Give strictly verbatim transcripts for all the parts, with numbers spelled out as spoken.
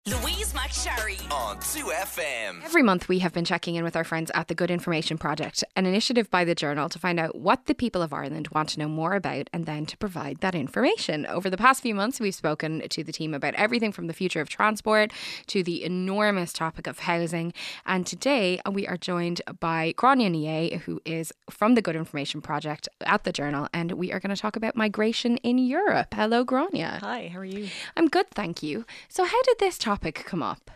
Louise McSharry on two F M. Every month we have been checking in with our friends at the Good Information Project, an initiative by the Journal to find out what the people of Ireland want to know more about and then to provide that information. Over the past few months we've spoken to the team about everything from the future of transport to the enormous topic of housing, and today we are joined by Grania Nye, who is from the Good Information Project at the Journal, and we are going to talk about migration in Europe. Hello, Grania. Hi, how are you? I'm good, thank you. So how did this topic come up?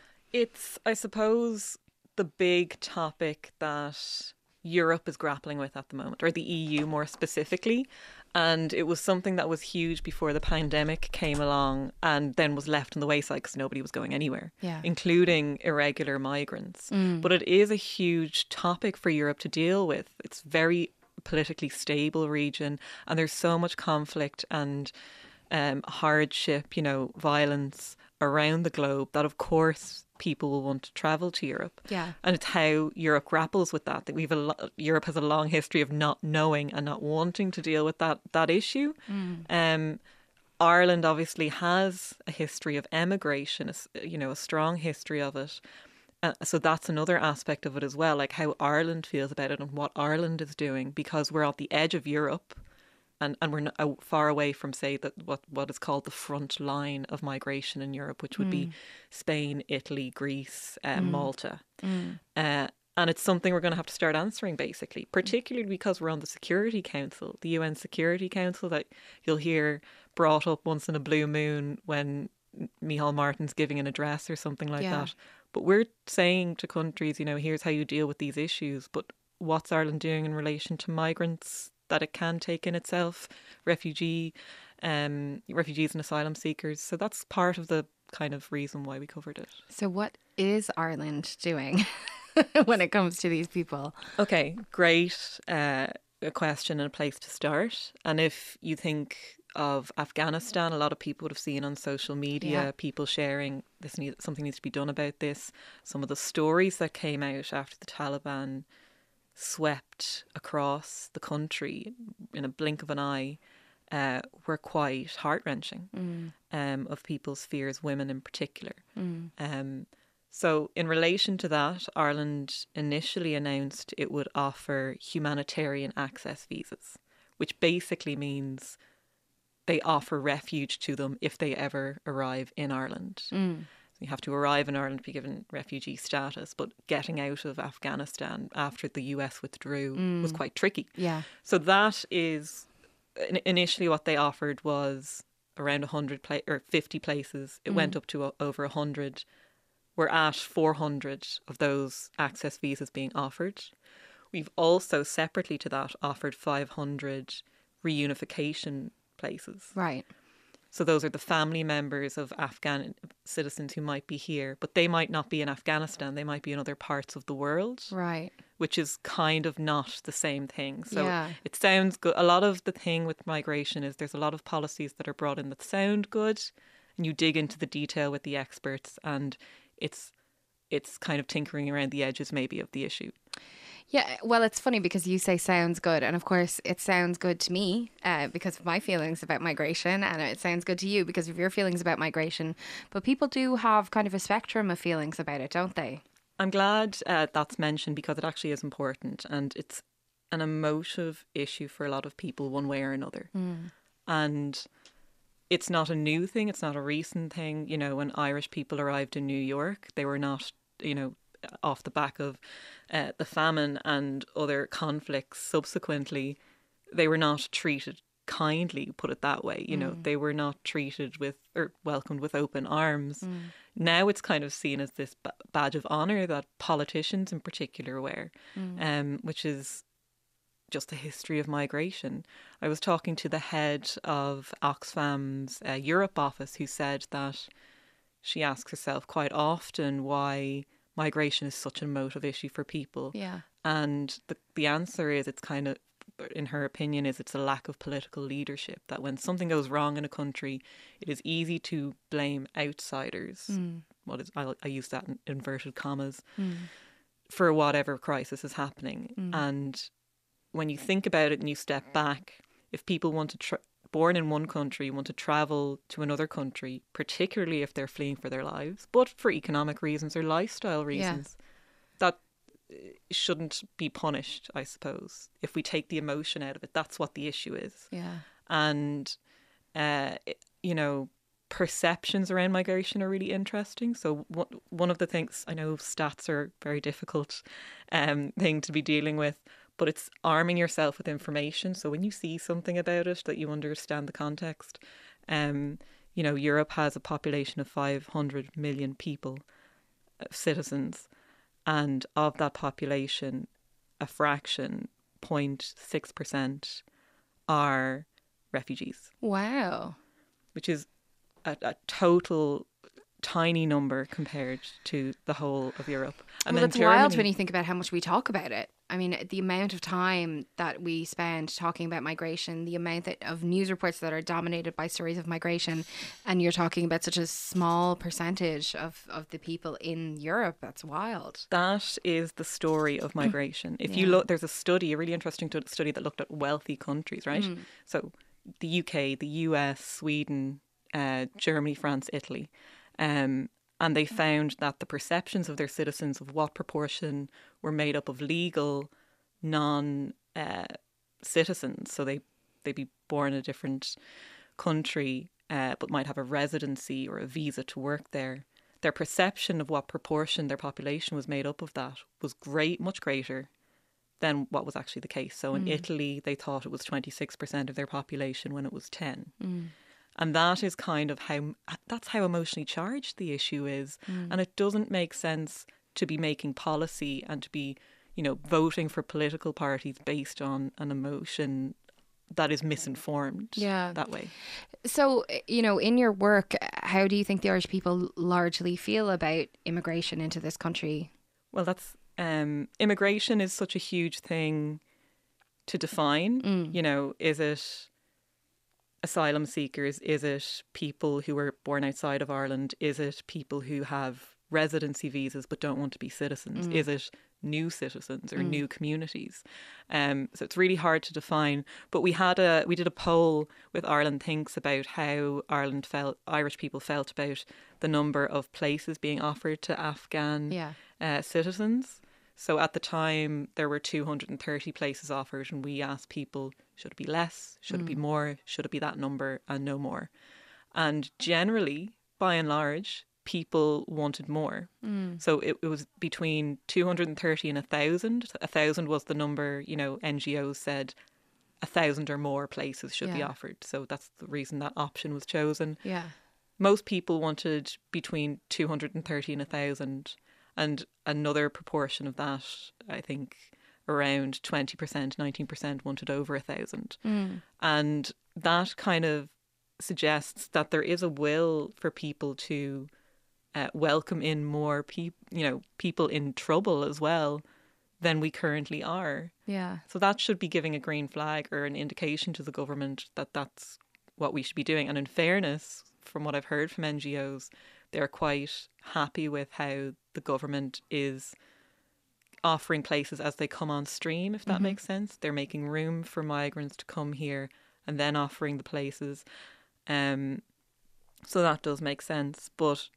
It's, I suppose, the big topic that Europe is grappling with at the moment, or the E U more specifically. And it was something that was huge before the pandemic came along and then was left on the wayside because nobody was going anywhere, yeah. including irregular migrants. Mm. But it is a huge topic for Europe to deal with. It's very politically stable region, and there's so much conflict and um, hardship, you know, violence around the globe that, of course, people will want to travel to Europe. Yeah. And it's how Europe grapples with that. That we've a lo- Europe has a long history of not knowing and not wanting to deal with that that issue. Mm. Um, Ireland obviously has a history of emigration, a, you know, a strong history of it. Uh, so that's another aspect of it as well, like how Ireland feels about it and what Ireland is doing, because we're at the edge of Europe. And and we're not far away from, say, that what, what is called the front line of migration in Europe, which would mm. be Spain, Italy, Greece, uh, mm. Malta. Mm. Uh, and it's something we're going to have to start answering, basically, particularly because we're on the Security Council, the U N Security Council, that you'll hear brought up once in a blue moon when Micheál Martin's giving an address or something like yeah. that. But we're saying to countries, you know, here's how you deal with these issues. But what's Ireland doing in relation to migrants that it can take in itself, refugee, um, refugees and asylum seekers? So that's part of the kind of reason why we covered it. So what is Ireland doing when it comes to these people? Okay, great uh, a question and a place to start. And if you think of Afghanistan, a lot of people would have seen on social media yeah. people sharing this need, something needs to be done about this. Some of the stories that came out after the Taliban swept across the country in a blink of an eye uh, were quite heart-wrenching mm. um, of people's fears, women in particular. Mm. Um, so in relation to that, Ireland initially announced it would offer humanitarian access visas, which basically means they offer refuge to them if they ever arrive in Ireland. Mm. You have to arrive in Ireland to be given refugee status, but getting out of Afghanistan after the U S withdrew mm. was quite tricky. Yeah. So that is initially what they offered was around one hundred pla- or fifty places. It mm. went up to o- over one hundred. We're at four hundred of those access visas being offered. We've also separately to that offered five hundred reunification places. Right. So those are the family members of Afghan citizens who might be here, but they might not be in Afghanistan. They might be in other parts of the world. Right. Which is kind of not the same thing. So yeah. it sounds good. A lot of the thing with migration is there's a lot of policies that are brought in that sound good, and you dig into the detail with the experts, and it's it's kind of tinkering around the edges maybe of the issue. Yeah, well, it's funny because you say sounds good. And of course, it sounds good to me uh, because of my feelings about migration. And it sounds good to you because of your feelings about migration. But people do have kind of a spectrum of feelings about it, don't they? I'm glad uh, that's mentioned because it actually is important. And it's an emotive issue for a lot of people one way or another. Mm. And it's not a new thing. It's not a recent thing. You know, when Irish people arrived in New York, they were not, you know, off the back of uh, the famine and other conflicts subsequently, they were not treated kindly, put it that way. You mm. know, they were not treated with or welcomed with open arms. Mm. Now it's kind of seen as this b- badge of honour that politicians in particular wear, mm. um, which is just the history of migration. I was talking to the head of Oxfam's uh, Europe office, who said that she asks herself quite often why migration is such an emotive issue for people. Yeah. And the the answer is, it's kind of, in her opinion, is it's a lack of political leadership. That when something goes wrong in a country, it is easy to blame outsiders. Mm. What is I, I use that in inverted commas mm. for whatever crisis is happening. Mm. And when you think about it and you step back, if people want to tr- born in one country want to travel to another country, particularly if they're fleeing for their lives, but for economic reasons or lifestyle reasons, yeah. that shouldn't be punished, I suppose. If we take the emotion out of it, that's what the issue is. Yeah. And, uh, you know, perceptions around migration are really interesting. So one of the things, I know stats are a very difficult um, thing to be dealing with, but it's arming yourself with information. So when you see something about it, that you understand the context. Um, you know, Europe has a population of five hundred million people, uh, citizens. And of that population, a fraction, zero point six percent, are refugees. Wow. Which is a, a total tiny number compared to the whole of Europe. And well, then it's Germany, wild when you think about how much we talk about it. I mean, the amount of time that we spend talking about migration, the amount that, of news reports that are dominated by stories of migration, and you're talking about such a small percentage of, of the people in Europe. That's wild. That is the story of migration. If yeah. you look, there's a study, a really interesting study that looked at wealthy countries, right? Mm. So the U K, the U S, Sweden, uh, Germany, France, Italy. Um, and they found that the perceptions of their citizens of what proportion were made up of legal non uh, citizens, so they they'd be born in a different country uh, but might have a residency or a visa to work there. Their perception of what proportion their population was made up of that was great, much greater than what was actually the case. So in mm. Italy, they thought it was twenty-six percent of their population when it was ten. Mm. And that is kind of how, that's how emotionally charged the issue is. Mm. And it doesn't make sense to be making policy and to be, you know, voting for political parties based on an emotion that is misinformed yeah. that way. So, you know, in your work, how do you think the Irish people largely feel about immigration into this country? Well, that's, um, immigration is such a huge thing to define. Mm. You know, is it asylum seekers? Is it people who were born outside of Ireland? Is it people who have residency visas but don't want to be citizens? Mm. Is it new citizens or mm. new communities? Um, so it's really hard to define. But we had a we did a poll with Ireland Thinks about how Ireland felt, Irish people felt about the number of places being offered to Afghan yeah. uh, citizens. So at the time, there were two hundred thirty places offered, and we asked people, should it be less? Should mm. it be more? Should it be that number and no more? And generally, by and large, people wanted more. Mm. So it, it was between two hundred thirty and one thousand. one thousand was the number, you know, N G Os said one thousand or more places should yeah. be offered. So that's the reason that option was chosen. Yeah. Most people wanted between two hundred thirty and one thousand. And another proportion of that, I think, around twenty percent, nineteen percent wanted over a thousand. Mm. And that kind of suggests that there is a will for people to uh, welcome in more people, you know, people in trouble as well than we currently are. Yeah. So that should be giving a green flag or an indication to the government that that's what we should be doing. And in fairness, from what I've heard from N G Os, they're quite happy with how the government is offering places as they come on stream, if that mm-hmm. makes sense. They're making room for migrants to come here and then offering the places. Um, so that does make sense. But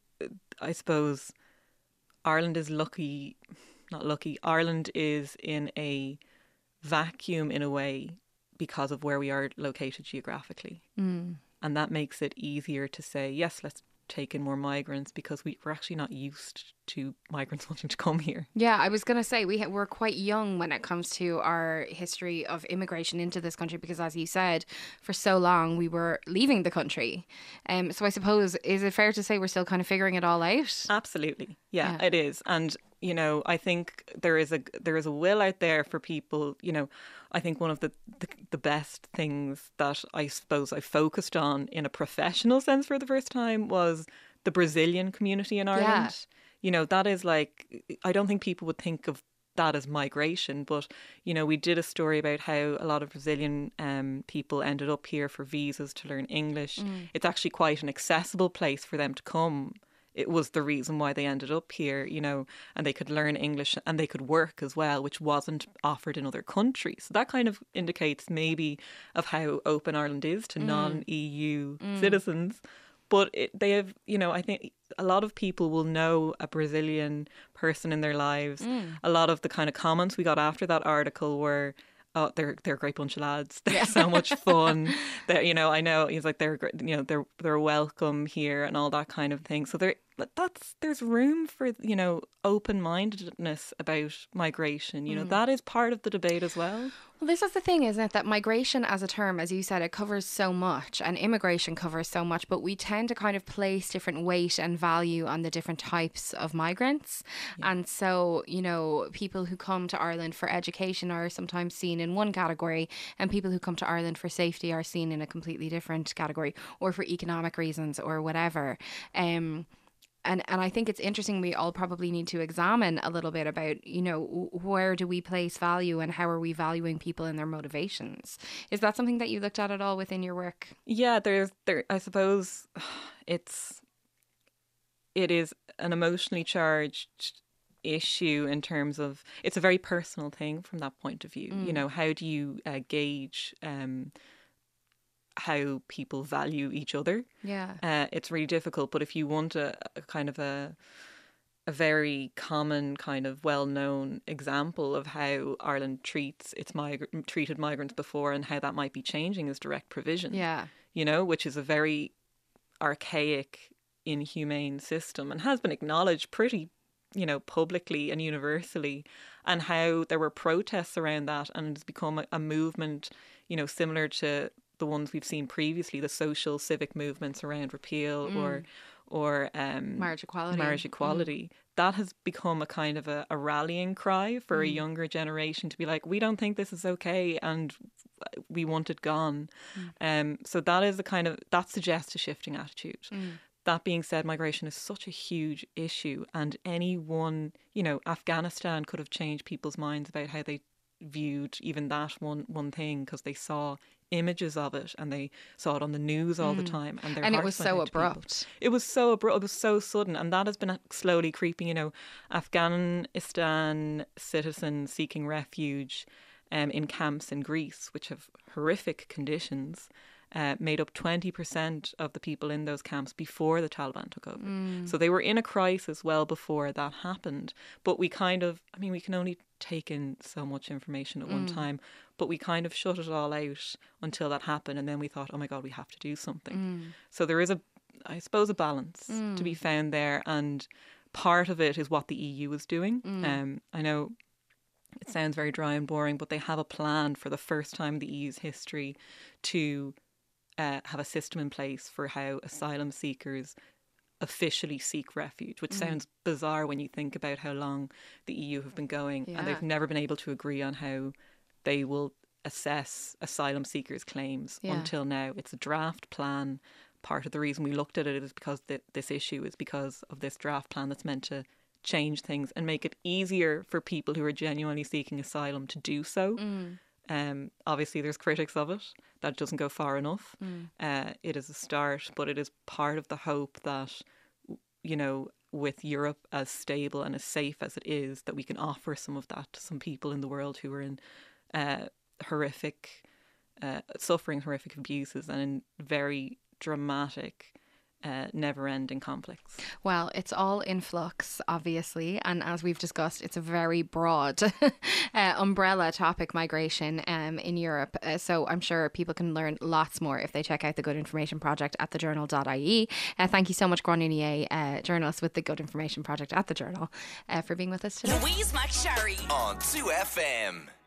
I suppose Ireland is lucky, not lucky, Ireland is in a vacuum in a way because of where we are located geographically. Mm. And that makes it easier to say, yes, let's take in more migrants, because we, we're actually not used to migrants wanting to come here. Yeah, I was going to say, we ha- we're quite young when it comes to our history of immigration into this country, because as you said, for so long we were leaving the country. Um, so I suppose, is it fair to say we're still kind of figuring it all out? Absolutely. Yeah, yeah. it is. And, you know, I think there is a there is a will out there for people. You know, I think one of the, the, the best things that I suppose I focused on in a professional sense for the first time was the Brazilian community in Ireland. Yeah. You know, that is like, I don't think people would think of that as migration, but, you know, we did a story about how a lot of Brazilian um, people ended up here for visas to learn English. Mm. It's actually quite an accessible place for them to come it was the reason why they ended up here, you know, and they could learn English and they could work as well, which wasn't offered in other countries. So that kind of indicates maybe of how open Ireland is to mm. non-E U mm. citizens. But it, they have, you know, I think a lot of people will know a Brazilian person in their lives. Mm. A lot of the kind of comments we got after that article were, oh, they're they're a great bunch of lads. They're yeah. so much fun. They're, you know, I know he's like they're you know they're they're welcome here and all that kind of thing. So there, that's there's room for, you know, open-mindedness about migration. You know, mm. that is part of the debate as well. Well, this is the thing, isn't it? That migration as a term, as you said, it covers so much, and immigration covers so much, but we tend to kind of place different weight and value on the different types of migrants. Yeah. And so, you know, people who come to Ireland for education are sometimes seen in one category, and people who come to Ireland for safety are seen in a completely different category, or for economic reasons or whatever. Um, And and I think it's interesting, we all probably need to examine a little bit about, you know, where do we place value and how are we valuing people and their motivations? Is that something that you looked at at all within your work? Yeah, there's there I suppose it's it is an emotionally charged issue in terms of, it's a very personal thing from that point of view. Mm. You know, how do you uh, gauge um how people value each other? Yeah, uh, it's really difficult. But if you want a, a kind of a a very common kind of well-known example of how Ireland treats its migrant treated migrants before and how that might be changing is direct provision. Yeah, you know, which is a very archaic, inhumane system and has been acknowledged pretty, you know, publicly and universally, and how there were protests around that, and it's become a, a movement, you know, similar to the ones we've seen previously, the social civic movements around repeal mm. or or um, marriage equality. Marriage equality. Mm. That has become a kind of a, a rallying cry for mm. a younger generation to be like, we don't think this is okay and we want it gone. Mm. Um, so that is the kind of, that suggests a shifting attitude. Mm. That being said, migration is such a huge issue, and any one, you know, Afghanistan could have changed people's minds about how they viewed even that one one thing, because they saw images of it and they saw it on the news all mm. the time, and their and it hearts was went so out to abrupt. people. It was so abrupt. It was so sudden, and that has been slowly creeping. You know, Afghanistan citizens seeking refuge um, in camps in Greece, which have horrific conditions, Uh, made up twenty percent of the people in those camps before the Taliban took over. Mm. So they were in a crisis well before that happened. But we kind of, I mean, we can only take in so much information at mm. one time, but we kind of shut it all out until that happened. And then we thought, oh my God, we have to do something. Mm. So there is a, I suppose, a balance mm. to be found there. And part of it is what the E U is doing. Mm. Um, I know it sounds very dry and boring, but they have a plan for the first time in the E U's history to Uh, have a system in place for how asylum seekers officially seek refuge, which mm. sounds bizarre when you think about how long the E U have been going, yeah. and they've never been able to agree on how they will assess asylum seekers' claims yeah. until now. It's a draft plan. Part of the reason we looked at it is because th- this issue is because of this draft plan that's meant to change things and make it easier for people who are genuinely seeking asylum to do so. Mm. Um, obviously, there's critics of it. That doesn't go far enough. Mm. Uh, it is a start, but it is part of the hope that, you know, with Europe as stable and as safe as it is, that we can offer some of that to some people in the world who are in uh, horrific, uh, suffering horrific abuses and in very dramatic, Uh, never-ending conflicts. Well, it's all in flux, obviously, and as we've discussed, it's a very broad uh, umbrella topic, migration um, in Europe. Uh, so I'm sure people can learn lots more if they check out the Good Information Project at the journal dot I E. Uh, thank you so much, Gráinne Ní É, uh, journalist with the Good Information Project at the Journal, uh, for being with us today. Louise McSharry on two F M.